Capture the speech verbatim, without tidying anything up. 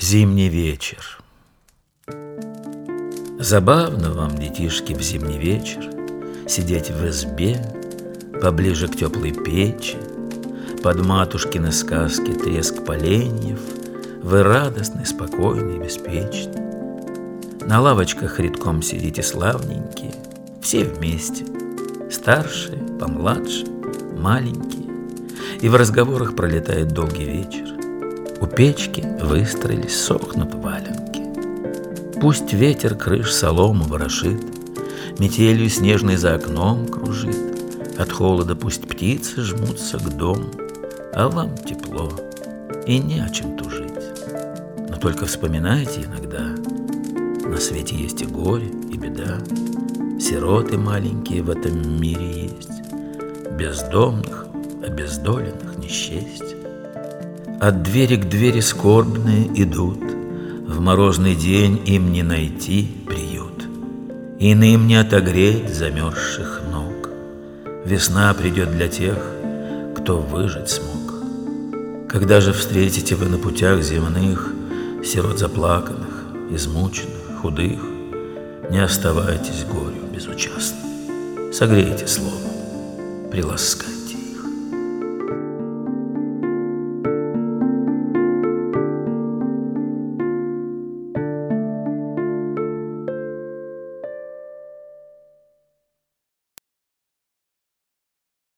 Зимний вечер. Забавно вам, детишки, в зимний вечер сидеть в избе, поближе к теплой печи, под матушкины сказки треск поленьев. Вы радостны, спокойны и беспечны. На лавочках редком сидите славненькие, все вместе, старшие, помладше, маленькие. И в разговорах пролетает долгий вечер. У печки выстроились, сохнут валенки. Пусть ветер крыш солому ворошит, метелью снежной за окном кружит. От холода пусть птицы жмутся к дому, а вам тепло и не о чем тужить. Но только вспоминайте иногда, на свете есть и горе, и беда. Сироты маленькие в этом мире есть, бездомных, обездоленных не счесть. От двери к двери скорбные идут, в морозный день им не найти приют, иным не отогреть замерзших ног. Весна придет для тех, кто выжить смог. Когда же встретите вы на путях земных сирот заплаканных, измученных, худых, не оставайтесь горю безучастны, согрейте словом, приласкайте.